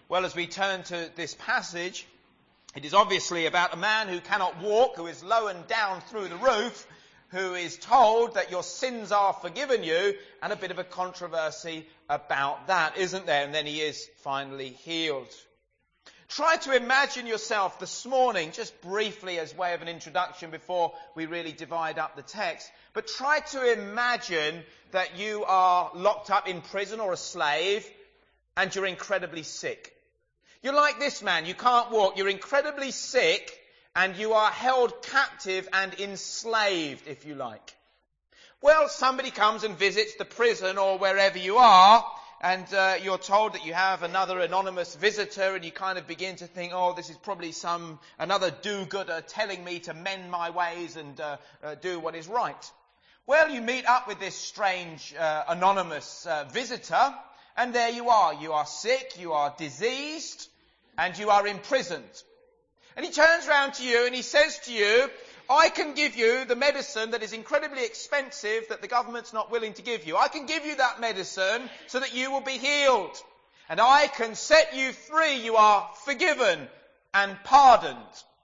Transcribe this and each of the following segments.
Well, as we turn to this passage, it is obviously about a man who cannot walk, who is lowered down through the roof, who is told that your sins are forgiven you, and a bit of a controversy about that, isn't there? And then he is finally healed. Try to imagine yourself this morning, just briefly as way of an introduction before we really divide up the text, but try to imagine that you are locked up in prison or a slave, and you're incredibly sick. You're like this man, you can't walk, you're incredibly sick, and you are held captive and enslaved, if you like. Well, somebody comes and visits the prison or wherever you are, and you're told that you have another anonymous visitor, and you kind of begin to think, oh, this is probably another do-gooder telling me to mend my ways and do what is right. Well, you meet up with this strange anonymous visitor, and there you are. You are sick, you are diseased, and you are imprisoned. And he turns around to you and he says to you, I can give you the medicine that is incredibly expensive that the government's not willing to give you. I can give you that medicine so that you will be healed. And I can set you free. You are forgiven and pardoned.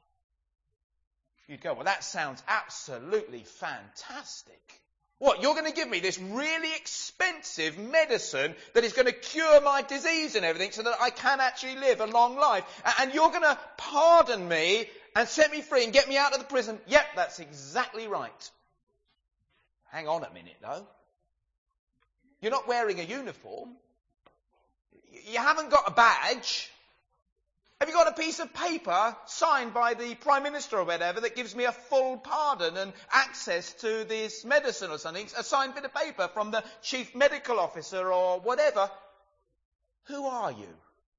You'd go, well, that sounds absolutely fantastic. What, you're going to give me this really expensive medicine that is going to cure my disease and everything so that I can actually live a long life. And you're going to pardon me and set me free and get me out of the prison. Yep, that's exactly right. Hang on a minute, though. You're not wearing a uniform. You haven't got a badge. Have you got a piece of paper signed by the Prime Minister or whatever that gives me a full pardon and access to this medicine or something? A signed bit of paper from the Chief Medical Officer or whatever. Who are you?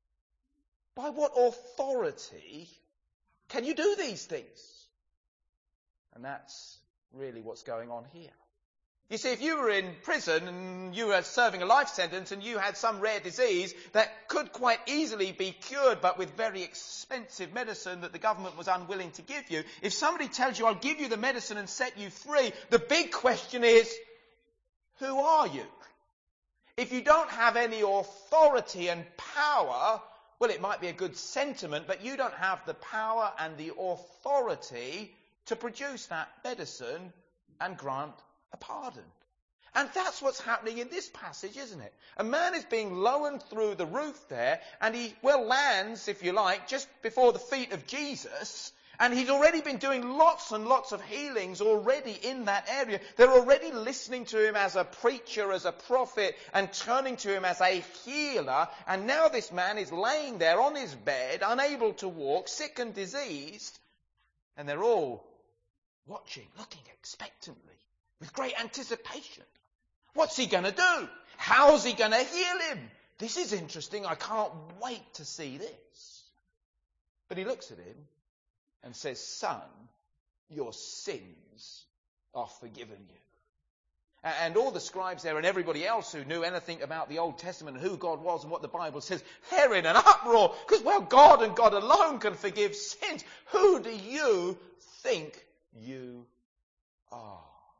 By what authority can you do these things? And that's really what's going on here. You see, if you were in prison and you were serving a life sentence and you had some rare disease that could quite easily be cured but with very expensive medicine that the government was unwilling to give you, if somebody tells you, I'll give you the medicine and set you free, the big question is, who are you? If you don't have any authority and power, well, it might be a good sentiment, but you don't have the power and the authority to produce that medicine and grant a pardon. And that's what's happening in this passage, isn't it? A man is being lowered through the roof there, and he, lands, if you like, just before the feet of Jesus, and he's already been doing lots and lots of healings already in that area. They're already listening to him as a preacher, as a prophet, and turning to him as a healer, and now this man is laying there on his bed, unable to walk, sick and diseased, and they're all watching, looking expectantly, with great anticipation. What's he going to do? How's he going to heal him? This is interesting. I can't wait to see this. But he looks at him and says, son, your sins are forgiven you. And all the scribes there and everybody else who knew anything about the Old Testament and who God was and what the Bible says, they're in an uproar because, God and God alone can forgive sins. Who do you think you are?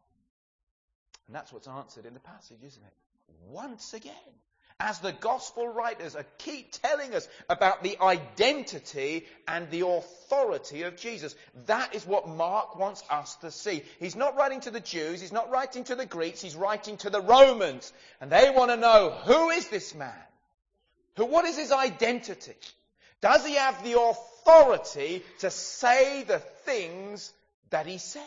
And that's what's answered in the passage, isn't it? Once again, as the gospel writers keep telling us about the identity and the authority of Jesus. That is what Mark wants us to see. He's not writing to the Jews, he's not writing to the Greeks, he's writing to the Romans. And they want to know, who is this man? What is his identity? Does he have the authority to say the things that he says?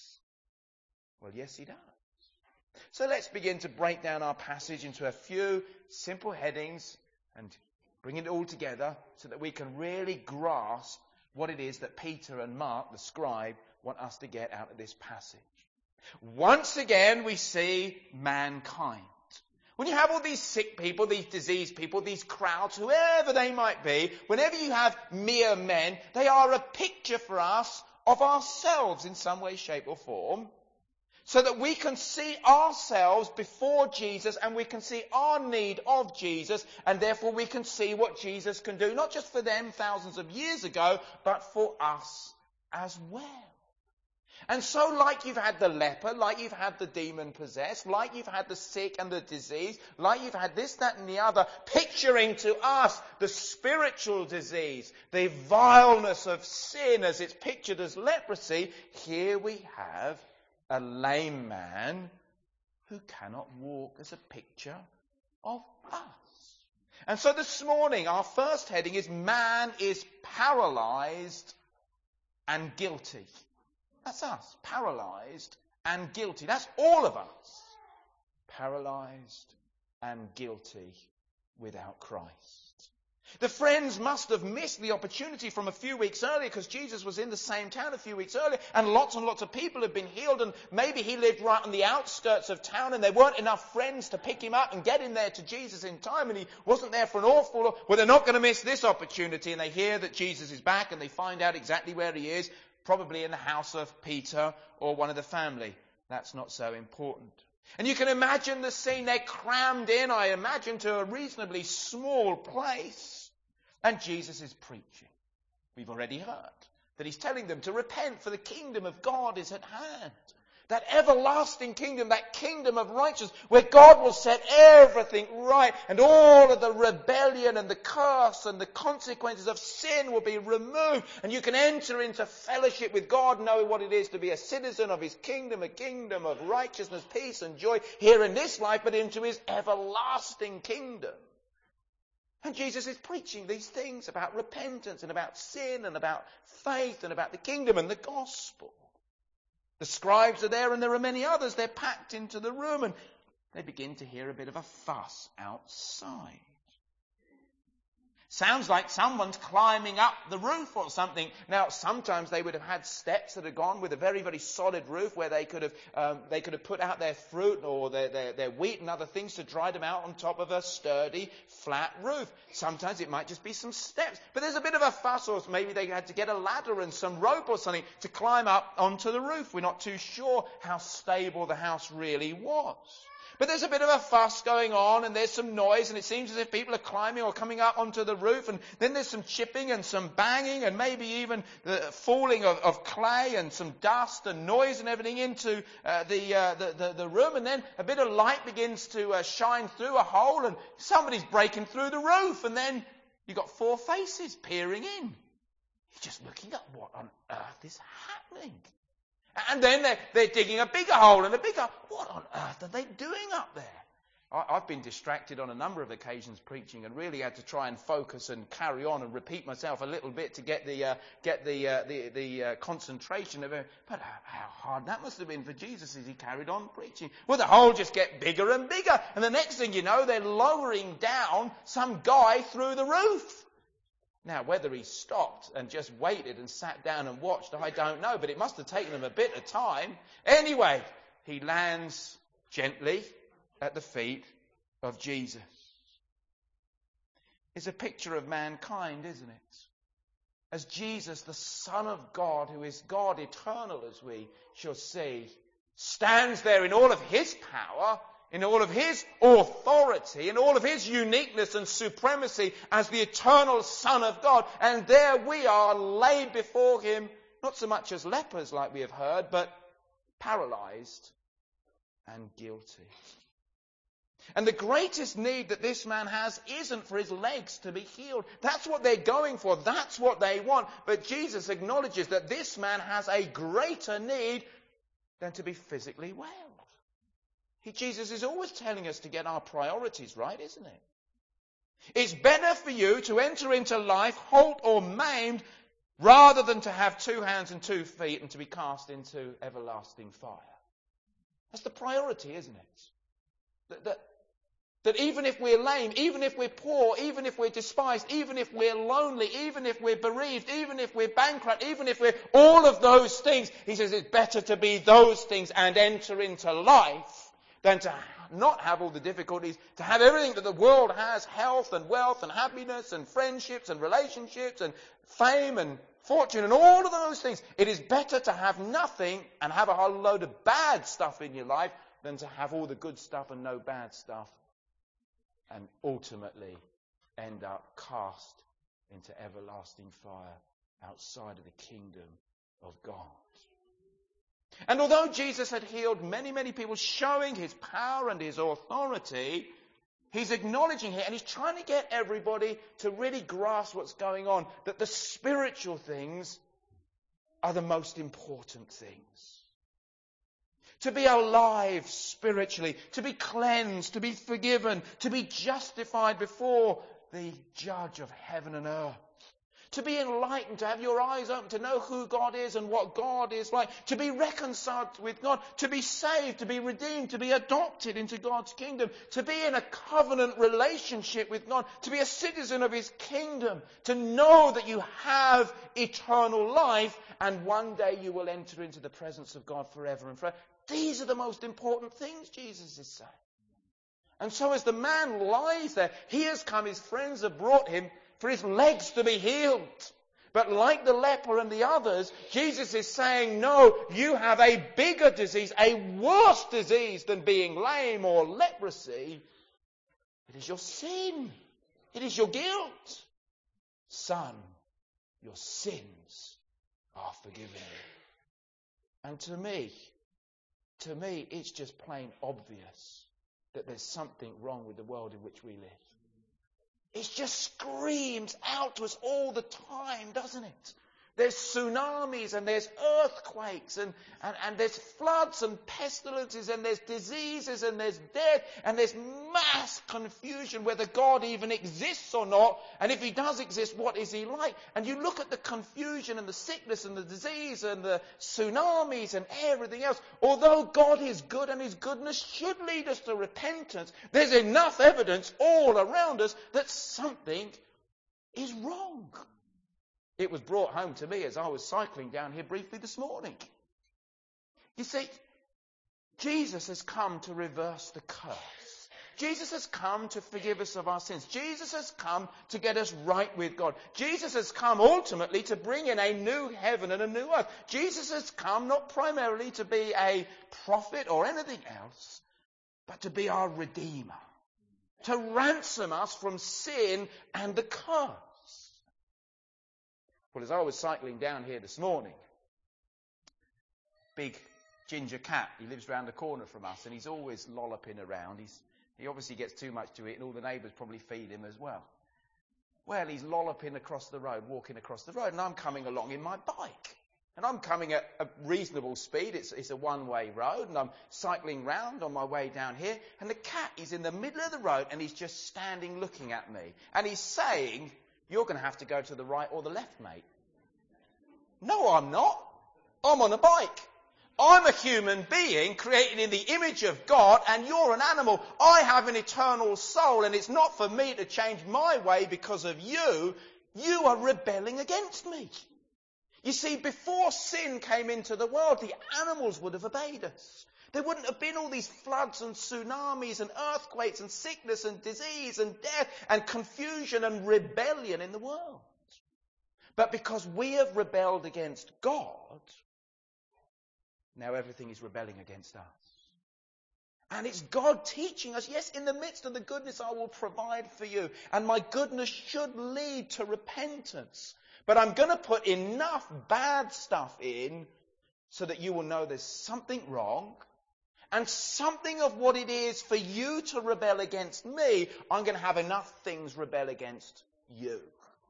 Well, yes, he does. So let's begin to break down our passage into a few simple headings and bring it all together so that we can really grasp what it is that Peter and Mark, the scribe, want us to get out of this passage. Once again, we see mankind. When you have all these sick people, these diseased people, these crowds, whoever they might be, whenever you have mere men, they are a picture for us of ourselves in some way, shape or form. So that we can see ourselves before Jesus and we can see our need of Jesus, and therefore we can see what Jesus can do, not just for them thousands of years ago, but for us as well. And so like you've had the leper, like you've had the demon-possessed, like you've had the sick and the disease, like you've had this, that and the other, picturing to us the spiritual disease, the vileness of sin as it's pictured as leprosy, here we have a lame man who cannot walk as a picture of us. And so this morning our first heading is man is paralyzed and guilty. That's us, paralyzed and guilty. That's all of us, paralyzed and guilty without Christ. The friends must have missed the opportunity from a few weeks earlier because Jesus was in the same town a few weeks earlier and lots of people had been healed, and maybe he lived right on the outskirts of town and there weren't enough friends to pick him up and get him there to Jesus in time, and he wasn't there for an awful long. Well, they're not going to miss this opportunity, and they hear that Jesus is back and they find out exactly where he is, probably in the house of Peter or one of the family. That's not so important. And you can imagine the scene. They're crammed in, I imagine, to a reasonably small place. And Jesus is preaching. We've already heard that he's telling them to repent, for the kingdom of God is at hand. That everlasting kingdom, that kingdom of righteousness, where God will set everything right, and all of the rebellion and the curse and the consequences of sin will be removed, and you can enter into fellowship with God, knowing what it is to be a citizen of his kingdom, a kingdom of righteousness, peace and joy here in this life, but into his everlasting kingdom. And Jesus is preaching these things about repentance and about sin and about faith and about the kingdom and the gospel. The scribes are there, and there are many others. They're packed into the room, and they begin to hear a bit of a fuss outside. Sounds like someone's climbing up the roof or something. Now, sometimes they would have had steps that had gone with a very, very solid roof where they could have put out their fruit or their wheat and other things to dry them out on top of a sturdy, flat roof. Sometimes it might just be some steps. But there's a bit of a fuss, or maybe they had to get a ladder and some rope or something to climb up onto the roof. We're not too sure how stable the house really was. But there's a bit of a fuss going on, and there's some noise, and it seems as if people are climbing or coming up onto the roof, and then there's some chipping and some banging and maybe even the falling of clay and some dust and noise and everything into the room, and then a bit of light begins to shine through a hole, and somebody's breaking through the roof, and then you've got four faces peering in. You're just looking at what on earth is happening. And then they're digging a bigger hole and a bigger. What on earth are they doing up there? I've been distracted on a number of occasions preaching, and really had to try and focus and carry on and repeat myself a little bit to get the concentration of it. But how hard that must have been for Jesus as he carried on preaching. Well, the hole just get bigger and bigger, and the next thing you know, they're lowering down some guy through the roof. Now, whether he stopped and just waited and sat down and watched, I don't know, but it must have taken him a bit of time. Anyway, he lands gently at the feet of Jesus. It's a picture of mankind, isn't it? As Jesus, the Son of God, who is God eternal, as we shall see, stands there in all of his power, in all of his authority, in all of his uniqueness and supremacy as the eternal Son of God. And there we are, laid before him, not so much as lepers like we have heard, but paralyzed and guilty. And the greatest need that this man has isn't for his legs to be healed. That's what they're going for. That's what they want. But Jesus acknowledges that this man has a greater need than to be physically well. Jesus is always telling us to get our priorities right, isn't it? It's better for you to enter into life halt or maimed rather than to have 2 hands and 2 feet and to be cast into everlasting fire. That's the priority, isn't it? That even if we're lame, even if we're poor, even if we're despised, even if we're lonely, even if we're bereaved, even if we're bankrupt, even if we're all of those things, he says it's better to be those things and enter into life than to not have all the difficulties, to have everything that the world has, health and wealth and happiness and friendships and relationships and fame and fortune and all of those things. It is better to have nothing and have a whole load of bad stuff in your life than to have all the good stuff and no bad stuff and ultimately end up cast into everlasting fire outside of the kingdom of God. And although Jesus had healed many, many people, showing his power and his authority, he's acknowledging here, and he's trying to get everybody to really grasp what's going on, that the spiritual things are the most important things. To be alive spiritually, to be cleansed, to be forgiven, to be justified before the judge of heaven and earth. To be enlightened, to have your eyes open, to know who God is and what God is like, to be reconciled with God, to be saved, to be redeemed, to be adopted into God's kingdom, to be in a covenant relationship with God, to be a citizen of his kingdom, to know that you have eternal life and one day you will enter into the presence of God forever and forever. These are the most important things, Jesus is saying. And so as the man lies there, he has come, his friends have brought him for his legs to be healed. But like the leper and the others, Jesus is saying, no, you have a bigger disease, a worse disease than being lame or leprosy. It is your sin. It is your guilt. Son, your sins are forgiven you. And to me, it's just plain obvious that there's something wrong with the world in which we live. It just screams out to us all the time, doesn't it? There's tsunamis and there's earthquakes and there's floods and pestilences and there's diseases and there's death and there's mass confusion whether God even exists or not. And if he does exist, what is he like? And you look at the confusion and the sickness and the disease and the tsunamis and everything else. Although God is good and his goodness should lead us to repentance, there's enough evidence all around us that something is wrong. It was brought home to me as I was cycling down here briefly this morning. You see, Jesus has come to reverse the curse. Jesus has come to forgive us of our sins. Jesus has come to get us right with God. Jesus has come ultimately to bring in a new heaven and a new earth. Jesus has come not primarily to be a prophet or anything else, but to be our Redeemer, to ransom us from sin and the curse. Well, as I was cycling down here this morning, big ginger cat, he lives round the corner from us, and he's always lolloping around. He obviously gets too much to eat, and all the neighbours probably feed him as well. Well, he's lolloping across the road, walking across the road, and I'm coming along in my bike. And I'm coming at a reasonable speed. It's a one-way road, and I'm cycling round on my way down here, and the cat is in the middle of the road, and he's just standing looking at me. And he's saying, "You're going to have to go to the right or the left, mate." No, I'm not. I'm on a bike. I'm a human being created in the image of God, and you're an animal. I have an eternal soul, and it's not for me to change my way because of you. You are rebelling against me. You see, before sin came into the world, the animals would have obeyed us. There wouldn't have been all these floods and tsunamis and earthquakes and sickness and disease and death and confusion and rebellion in the world. But because we have rebelled against God, now everything is rebelling against us. And it's God teaching us, yes, in the midst of the goodness I will provide for you. And my goodness should lead to repentance. But I'm going to put enough bad stuff in so that you will know there's something wrong. And something of what it is for you to rebel against me, I'm going to have enough things rebel against you.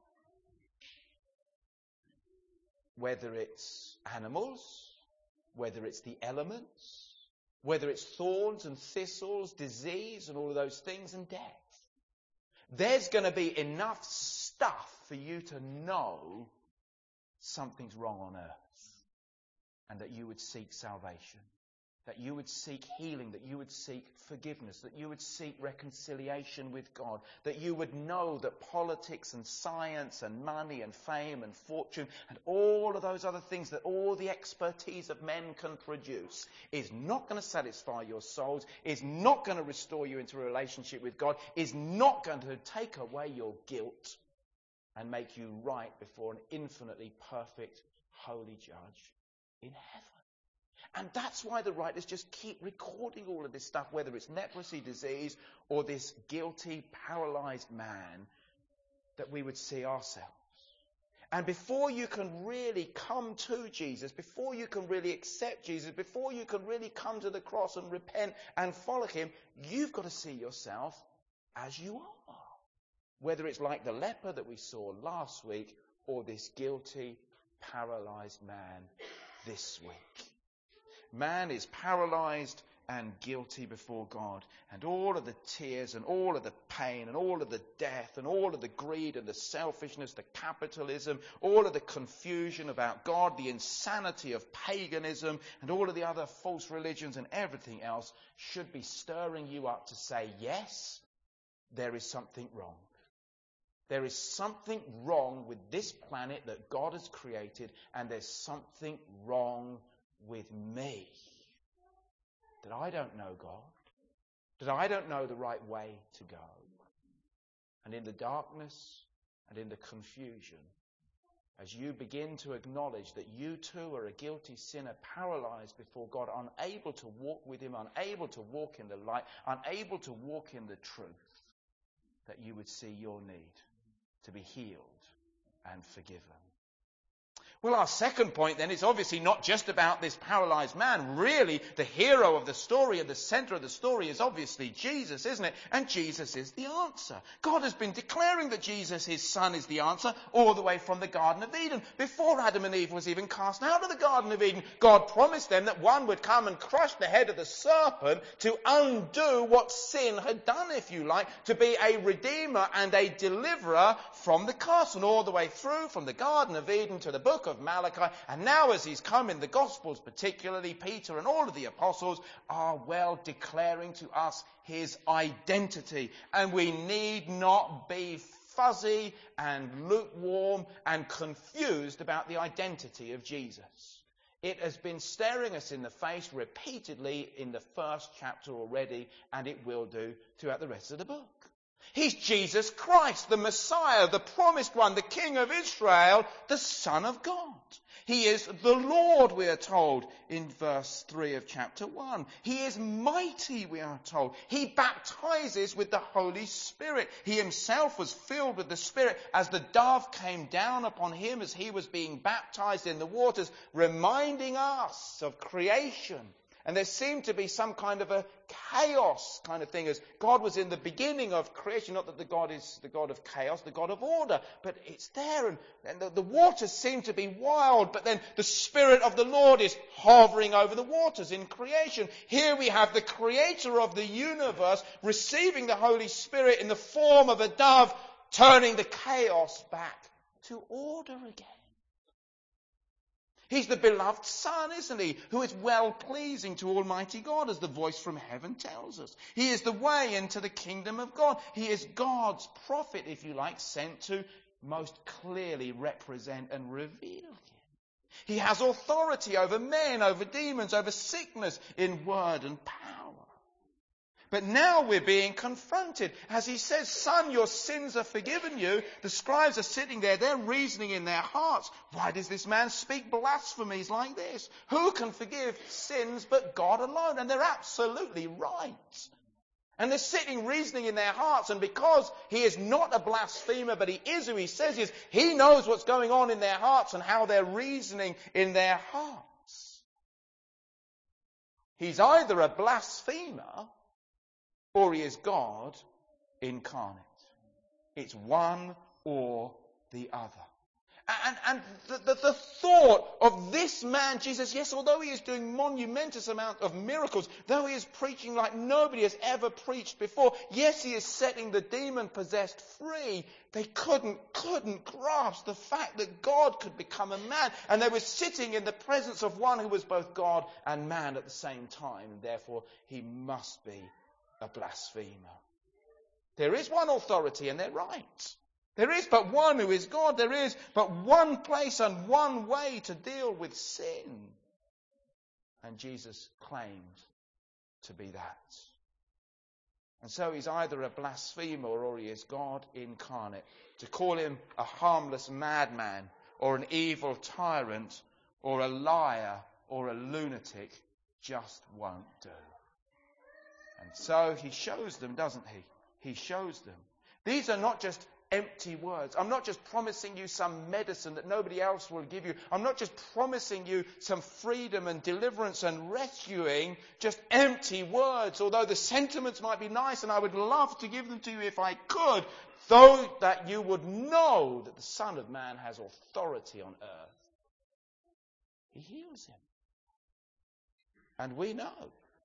Whether it's animals, whether it's the elements, whether it's thorns and thistles, disease and all of those things, and death. There's going to be enough stuff for you to know something's wrong on earth, and that you would seek salvation, that you would seek healing, that you would seek forgiveness, that you would seek reconciliation with God, that you would know that politics and science and money and fame and fortune and all of those other things that all the expertise of men can produce is not going to satisfy your souls, is not going to restore you into a relationship with God, is not going to take away your guilt and make you right before an infinitely perfect, holy judge in heaven. And that's why the writers just keep recording all of this stuff, whether it's leprosy, disease, or this guilty, paralyzed man, that we would see ourselves. And before you can really come to Jesus, before you can really accept Jesus, before you can really come to the cross and repent and follow him, you've got to see yourself as you are. Whether it's like the leper that we saw last week or this guilty, paralyzed man this week. Man is paralyzed and guilty before God. And all of the tears and all of the pain and all of the death and all of the greed and the selfishness, the capitalism, all of the confusion about God, the insanity of paganism and all of the other false religions and everything else should be stirring you up to say, yes, there is something wrong. There is something wrong with this planet that God has created, and there's something wrong with me. That I don't know God, that I don't know the right way to go. And in the darkness and in the confusion, as you begin to acknowledge that you too are a guilty sinner, paralyzed before God, unable to walk with him, unable to walk in the light, unable to walk in the truth, that you would see your need to be healed and forgiven. Well, our second point then is obviously not just about this paralyzed man. Really, the hero of the story and the center of the story is obviously Jesus, isn't it? And Jesus is the answer. God has been declaring that Jesus, his son, is the answer all the way from the Garden of Eden. Before Adam and Eve was even cast out of the Garden of Eden, God promised them that one would come and crush the head of the serpent to undo what sin had done, if you like, to be a redeemer and a deliverer from the curse. And all the way through from the Garden of Eden to the book of Malachi, and now as he's come in the Gospels, particularly Peter and all of the apostles are well declaring to us his identity, and we need not be fuzzy and lukewarm and confused about the identity of Jesus. It has been staring us in the face repeatedly in the first chapter already, and it will do throughout the rest of the book. He's Jesus Christ, the Messiah, the promised one, the King of Israel, the Son of God. He is the Lord, we are told in verse 3 of chapter 1. He is mighty, we are told. He baptizes with the Holy Spirit. He himself was filled with the Spirit as the dove came down upon him as he was being baptized in the waters, reminding us of creation. And there seemed to be some kind of a chaos kind of thing, as God was in the beginning of creation. Not that the God is the God of chaos, the God of order, but it's there, and the waters seem to be wild, but then the Spirit of the Lord is hovering over the waters in creation. Here we have the Creator of the universe receiving the Holy Spirit in the form of a dove, turning the chaos back to order again. He's the beloved Son, isn't he, who is well-pleasing to Almighty God, as the voice from heaven tells us. He is the way into the kingdom of God. He is God's prophet, if you like, sent to most clearly represent and reveal him. He has authority over men, over demons, over sickness in word and power. But now we're being confronted. As he says, son, your sins are forgiven you. The scribes are sitting there. They're reasoning in their hearts. Why does this man speak blasphemies like this? Who can forgive sins but God alone? And they're absolutely right. And they're sitting reasoning in their hearts. And because he is not a blasphemer, but he is who he says he is, he knows what's going on in their hearts and how they're reasoning in their hearts. He's either a blasphemer or he is God incarnate. It's one or the other. And the thought of this man, Jesus, yes, although he is doing monumentous amount of miracles, though he is preaching like nobody has ever preached before, yes, he is setting the demon-possessed free, they couldn't grasp the fact that God could become a man. And they were sitting in the presence of one who was both God and man at the same time. And therefore, he must be a blasphemer. There is one authority, and they're right. There is but one who is God. There is but one place and one way to deal with sin. And Jesus claimed to be that. And so he's either a blasphemer or he is God incarnate. To call him a harmless madman or an evil tyrant or a liar or a lunatic just won't do. And so he shows them, doesn't he? He shows them. These are not just empty words. I'm not just promising you some medicine that nobody else will give you. I'm not just promising you some freedom and deliverance and rescuing, just empty words, although the sentiments might be nice and I would love to give them to you if I could, though that you would know that the Son of Man has authority on earth. He heals him. And we know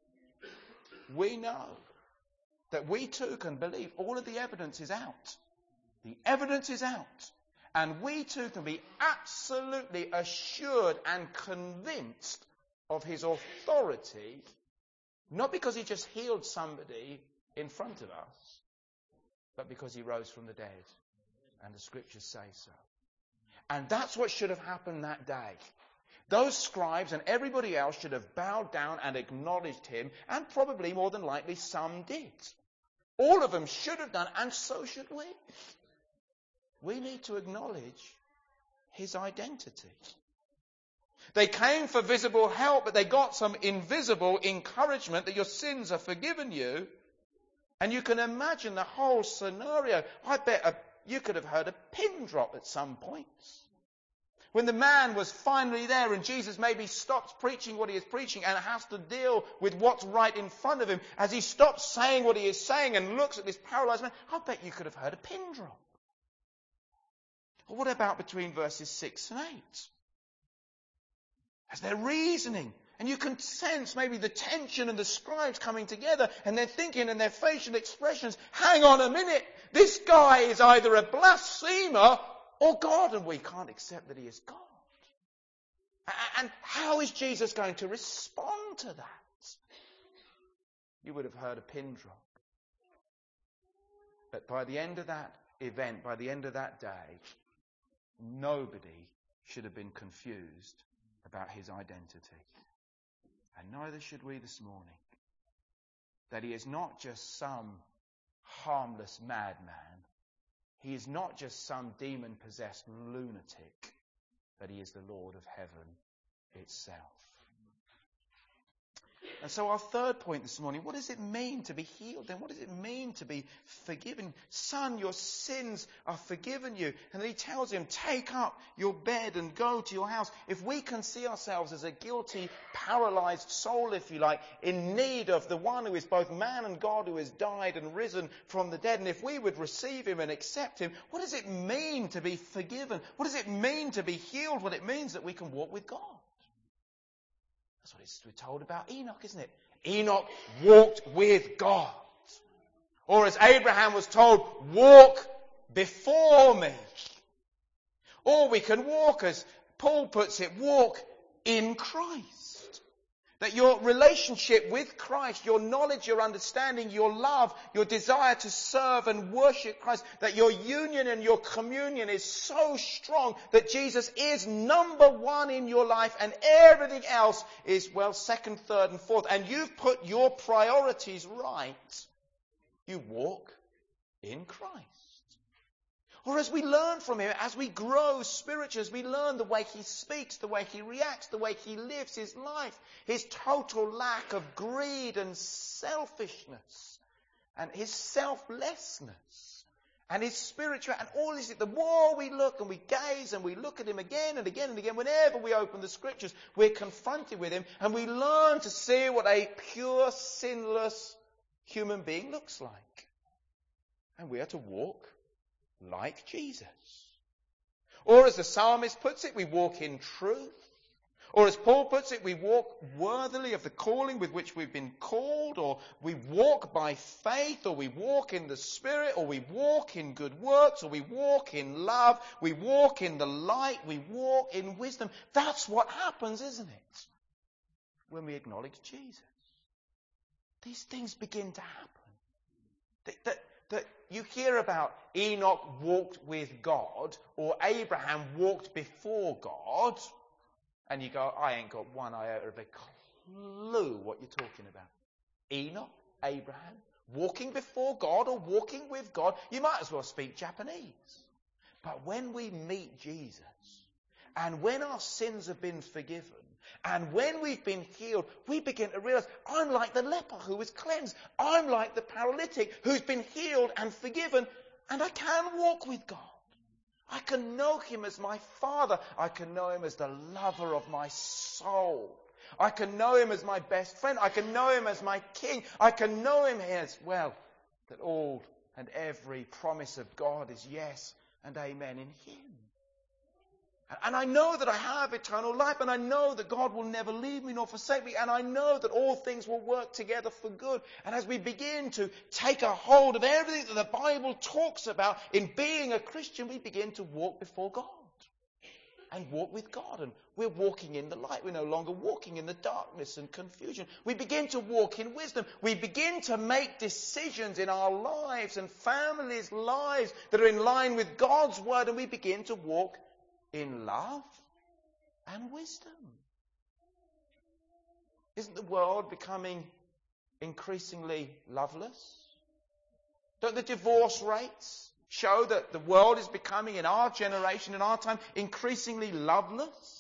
that we too can believe. All of the evidence is out. The evidence is out. And we too can be absolutely assured and convinced of his authority, not because he just healed somebody in front of us, but because he rose from the dead. And the scriptures say so. And that's what should have happened that day. Those scribes and everybody else should have bowed down and acknowledged him, and probably more than likely some did. All of them should have done, and so should we. We need to acknowledge his identity. They came for visible help, but they got some invisible encouragement that your sins are forgiven you. And you can imagine the whole scenario. I bet you could have heard a pin drop at some points. When the man was finally there and Jesus maybe stops preaching what he is preaching and has to deal with what's right in front of him, as he stops saying what he is saying and looks at this paralyzed man, I bet you could have heard a pin drop. Or what about between verses 6 and 8? As they're reasoning, and you can sense maybe the tension and the scribes coming together, and they're thinking in their facial expressions, hang on a minute, this guy is either a blasphemer or God, and we can't accept that he is God. And how is Jesus going to respond to that? You would have heard a pin drop. But by the end of that event, by the end of that day, nobody should have been confused about his identity. And neither should we this morning. That he is not just some harmless madman. He is not just some demon-possessed lunatic, but he is the Lord of heaven itself. And so our third point this morning, what does it mean to be healed? Then what does it mean to be forgiven? Son, your sins are forgiven you. And then he tells him, take up your bed and go to your house. If we can see ourselves as a guilty, paralyzed soul, if you like, in need of the one who is both man and God, who has died and risen from the dead, and if we would receive him and accept him, what does it mean to be forgiven? What does it mean to be healed? Well, it means that we can walk with God. That's what we're told about Enoch, isn't it? Enoch walked with God. Or as Abraham was told, walk before me. Or we can walk, as Paul puts it, walk in Christ. That your relationship with Christ, your knowledge, your understanding, your love, your desire to serve and worship Christ, that your union and your communion is so strong that Jesus is number one in your life and everything else is, well, second, third and fourth. And you've put your priorities right. You walk in Christ. Or as we learn from him, as we grow spiritually, as we learn the way he speaks, the way he reacts, the way he lives his life, his total lack of greed and selfishness, and his selflessness, and his spiritual, and all this, the more we look and we gaze and we look at him again and again and again, whenever we open the scriptures, we're confronted with him, and we learn to see what a pure, sinless human being looks like. And we are to walk like Jesus. Or as the psalmist puts it, we walk in truth. Or as Paul puts it, we walk worthily of the calling with which we've been called. Or we walk by faith. Or we walk in the Spirit. Or we walk in good works. Or we walk in love. We walk in the light. We walk in wisdom. That's what happens, isn't it? When we acknowledge Jesus. These things begin to happen. That you hear about Enoch walked with God, or Abraham walked before God, and you go, I ain't got one iota of a clue what you're talking about. Enoch, Abraham, walking before God or walking with God, you might as well speak Japanese. But when we meet Jesus, and when our sins have been forgiven, and when we've been healed, we begin to realize, I'm like the leper who was cleansed. I'm like the paralytic who's been healed and forgiven. And I can walk with God. I can know him as my Father. I can know him as the lover of my soul. I can know him as my best friend. I can know him as my King. I can know him as well, that all and every promise of God is yes and amen in him. And I know that I have eternal life, and I know that God will never leave me nor forsake me, and I know that all things will work together for good. And as we begin to take a hold of everything that the Bible talks about in being a Christian, we begin to walk before God and walk with God. And we're walking in the light. We're no longer walking in the darkness and confusion. We begin to walk in wisdom. We begin to make decisions in our lives and families' lives that are in line with God's word, and we begin to walk in love and wisdom. Isn't the world becoming increasingly loveless? Don't the divorce rates show that the world is becoming, in our generation, in our time, increasingly loveless?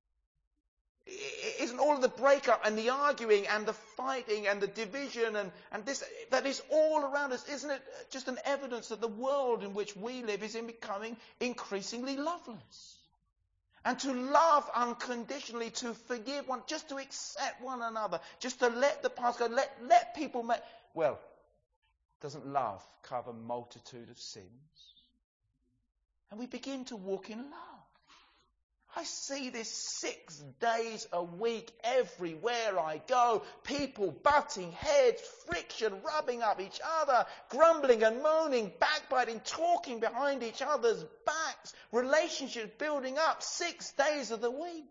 Isn't all of the breakup and the arguing and the fighting and the division and this, that is all around us, isn't it just an evidence that the world in which we live is becoming increasingly loveless? And to love unconditionally, to forgive one, just to accept one another, just to let the past go, let people make... Well, doesn't love cover multitude of sins? And we begin to walk in love. I see this 6 days a week everywhere I go. People butting heads, friction, rubbing up each other, grumbling and moaning, backbiting, talking behind each other's backs, relationships building up 6 days of the week.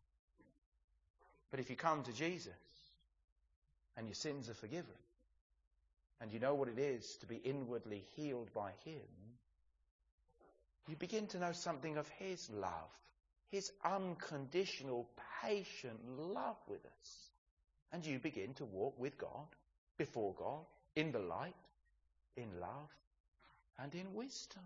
But if you come to Jesus and your sins are forgiven, and you know what it is to be inwardly healed by him, you begin to know something of his love. His unconditional, patient love with us. And you begin to walk with God, before God, in the light, in love, and in wisdom.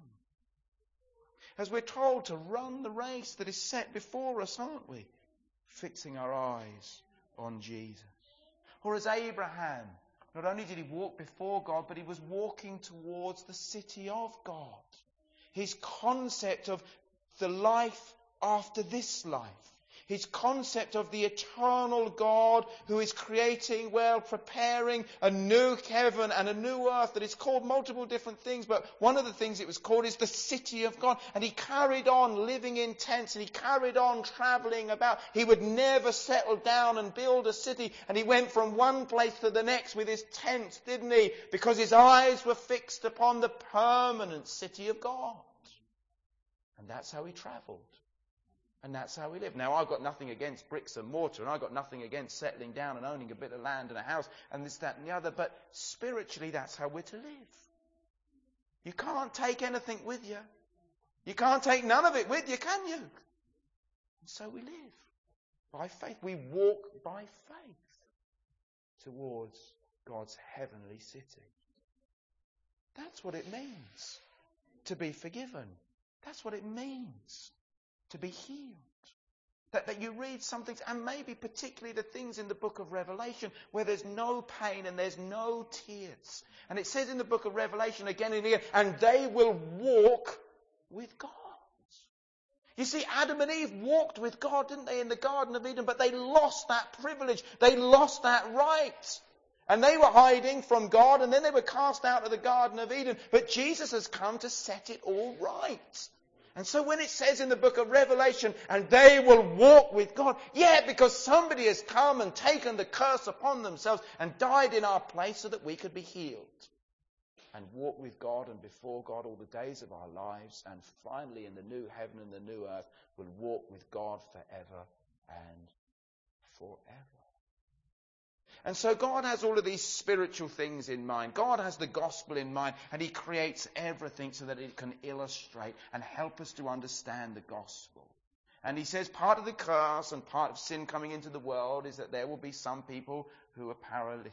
As we're told to run the race that is set before us, aren't we? Fixing our eyes on Jesus. Or as Abraham, not only did he walk before God, but he was walking towards the city of God. His concept of the life after this life. His concept of the eternal God who is creating, preparing a new heaven and a new earth that is called multiple different things, but one of the things it was called is the city of God. And he carried on living in tents, and he carried on travelling about. He would never settle down and build a city, and he went from one place to the next with his tents, didn't he? Because his eyes were fixed upon the permanent city of God. And that's how he travelled. And that's how we live. Now, I've got nothing against bricks and mortar, and I've got nothing against settling down and owning a bit of land and a house and this, that and the other, but spiritually that's how we're to live. You can't take anything with you. You can't take none of it with you, can you? And so we live by faith. We walk by faith towards God's heavenly city. That's what it means to be forgiven. That's what it means to be healed. That you read some things, and maybe particularly the things in the book of Revelation where there's no pain and there's no tears. And it says in the book of Revelation again and again, and they will walk with God. You see, Adam and Eve walked with God, didn't they, in the Garden of Eden, but they lost that privilege. They lost that right. And they were hiding from God, and then they were cast out of the Garden of Eden. But Jesus has come to set it all right. And so when it says in the book of Revelation, and they will walk with God, because somebody has come and taken the curse upon themselves and died in our place so that we could be healed and walk with God and before God all the days of our lives, and finally in the new heaven and the new earth will walk with God forever and forever. And so God has all of these spiritual things in mind. God has the gospel in mind, and he creates everything so that it can illustrate and help us to understand the gospel. And he says part of the curse and part of sin coming into the world is that there will be some people who are paralytic.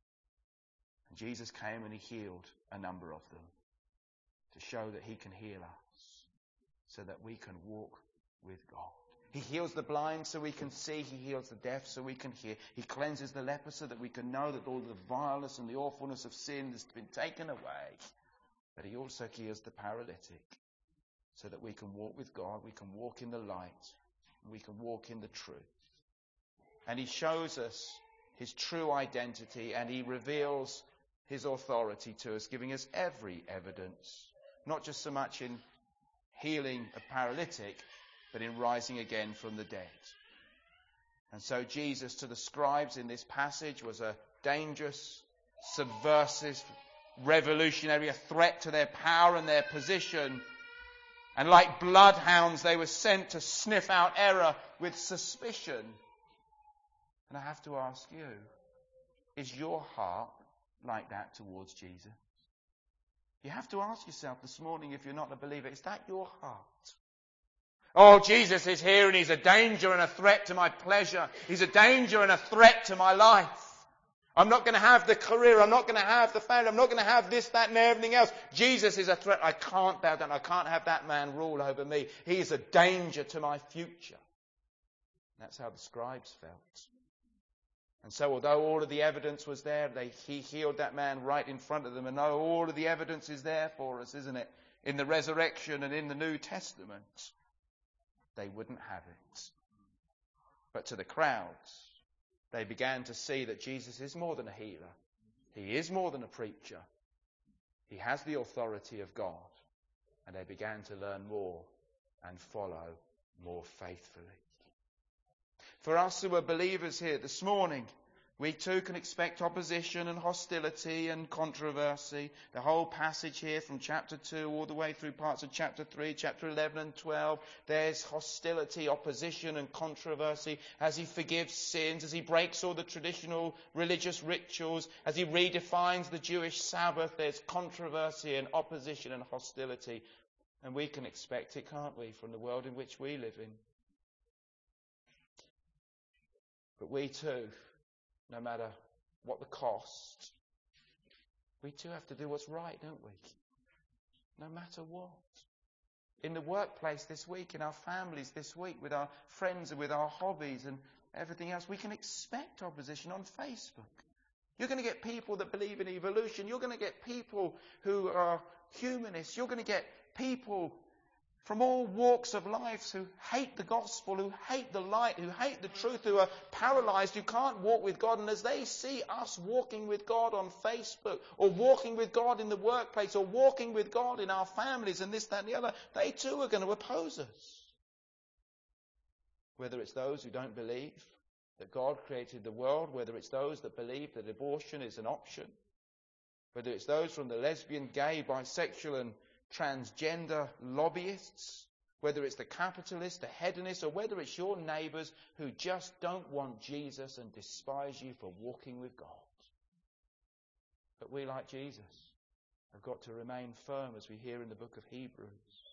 And Jesus came and he healed a number of them to show that he can heal us so that we can walk with God. He heals the blind so we can see. He heals the deaf so we can hear. He cleanses the leper so that we can know that all the vileness and the awfulness of sin has been taken away. but he also heals the paralytic so that we can walk with God, we can walk in the light, and we can walk in the truth. And he shows us his true identity, and he reveals his authority to us, giving us every evidence, not just so much in healing a paralytic, but in rising again from the dead. And so Jesus to the scribes in this passage was a dangerous, subversive, revolutionary, a threat to their power and their position. And like bloodhounds, they were sent to sniff out error with suspicion. And I have to ask you, is your heart like that towards Jesus? You have to ask yourself this morning, if you're not a believer, is that your heart? Oh, Jesus is here and he's a danger and a threat to my pleasure. He's a danger and a threat to my life. I'm not going to have the career. I'm not going to have the family. I'm not going to have this, that and everything else. Jesus is a threat. I can't bow down. I can't have that man rule over me. He is a danger to my future. That's how the scribes felt. And so although all of the evidence was there, he healed that man right in front of them. And though all of the evidence is there for us, isn't it? In the resurrection and in the New Testament, they wouldn't have it. But to the crowds, they began to see that Jesus is more than a healer. He is more than a preacher. He has the authority of God. And they began to learn more and follow more faithfully. For us who are believers here this morning, we too can expect opposition and hostility and controversy. The whole passage here from chapter 2 all the way through parts of chapter 3, chapter 11 and 12, there's hostility, opposition and controversy as he forgives sins, as he breaks all the traditional religious rituals, as he redefines the Jewish Sabbath. There's controversy and opposition and hostility. And we can expect it, can't we, from the world in which we live in. But we too, no matter what the cost, we too have to do what's right, don't we? No matter what. In the workplace this week, in our families this week, with our friends and with our hobbies and everything else, we can expect opposition on Facebook. You're going to get people that believe in evolution. You're going to get people who are humanists. You're going to get people from all walks of life who hate the gospel, who hate the light, who hate the truth, who are paralyzed, who can't walk with God. And as they see us walking with God on Facebook, or walking with God in the workplace, or walking with God in our families and this, that and the other, they too are going to oppose us. Whether it's those who don't believe that God created the world, whether it's those that believe that abortion is an option, whether it's those from the lesbian, gay, bisexual and transgender lobbyists, whether it's the capitalists, the hedonists, or whether it's your neighbours who just don't want Jesus and despise you for walking with God. But we, like Jesus, have got to remain firm, as we hear in the book of Hebrews.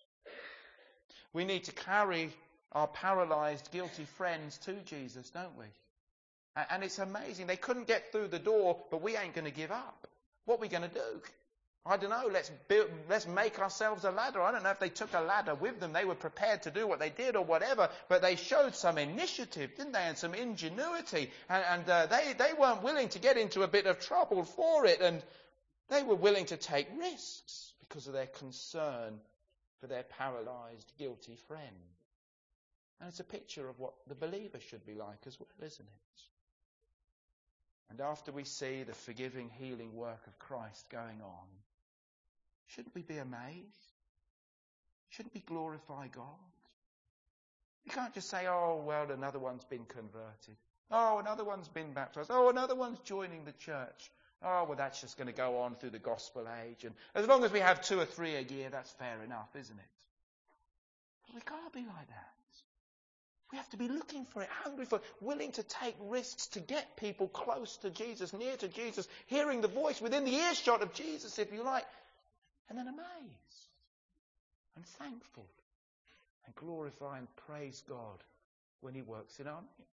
We need to carry our paralysed, guilty friends to Jesus, don't we? And it's amazing. They couldn't get through the door, but we ain't going to give up. What are we going to do? I don't know, let's make ourselves a ladder. I don't know if they took a ladder with them. They were prepared to do what they did or whatever, but they showed some initiative, didn't they, and some ingenuity. And they weren't willing to get into a bit of trouble for it, and they were willing to take risks because of their concern for their paralysed, guilty friend. And it's a picture of what the believer should be like as well, isn't it? And after we see the forgiving, healing work of Christ going on, shouldn't we be amazed? Shouldn't we glorify God? You can't just say, oh, well, another one's been converted. Oh, another one's been baptized. Oh, another one's joining the church. Oh, well, that's just going to go on through the gospel age. And as long as we have 2 or 3 a year, that's fair enough, isn't it? But we can't be like that. We have to be looking for it, hungry for it, willing to take risks to get people close to Jesus, near to Jesus, hearing the voice within the earshot of Jesus, if you like, and then amazed and thankful and glorify and praise God when he works in our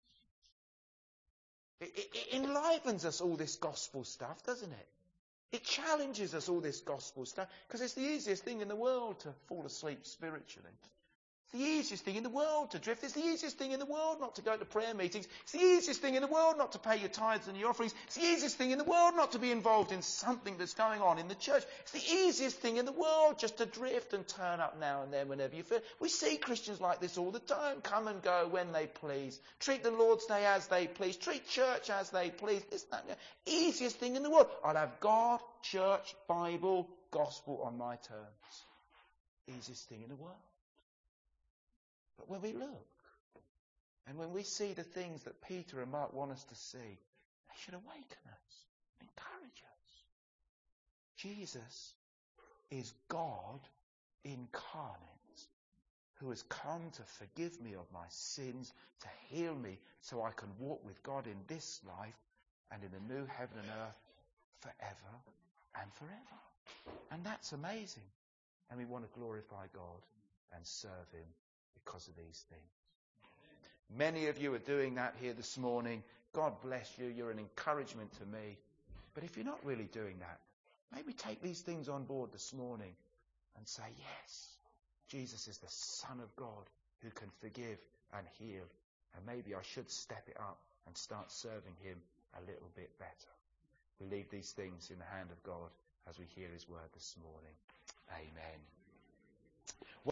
midst. It enlivens us, all this gospel stuff, doesn't it? It challenges us, all this gospel stuff, because it's the easiest thing in the world to fall asleep spiritually. It's the easiest thing in the world to drift. It's the easiest thing in the world not to go to prayer meetings. It's the easiest thing in the world not to pay your tithes and your offerings. It's the easiest thing in the world not to be involved in something that's going on in the church. It's the easiest thing in the world just to drift and turn up now and then whenever you feel. We see Christians like this all the time. Come and go when they please. Treat the Lord's Day as they please. Treat church as they please. It's the easiest thing in the world. I'll have God, church, Bible, gospel on my terms. Easiest thing in the world. But when we look, and when we see the things that Peter and Mark want us to see, they should awaken us, encourage us. Jesus is God incarnate, who has come to forgive me of my sins, to heal me so I can walk with God in this life and in the new heaven and earth forever and forever. And that's amazing. And we want to glorify God and serve him because of these things. Many of you are doing that here this morning. God bless you. You're an encouragement to me. But if you're not really doing that, maybe take these things on board this morning and say, yes, Jesus is the Son of God who can forgive and heal. And maybe I should step it up and start serving him a little bit better. We leave these things in the hand of God as we hear his word this morning. Amen.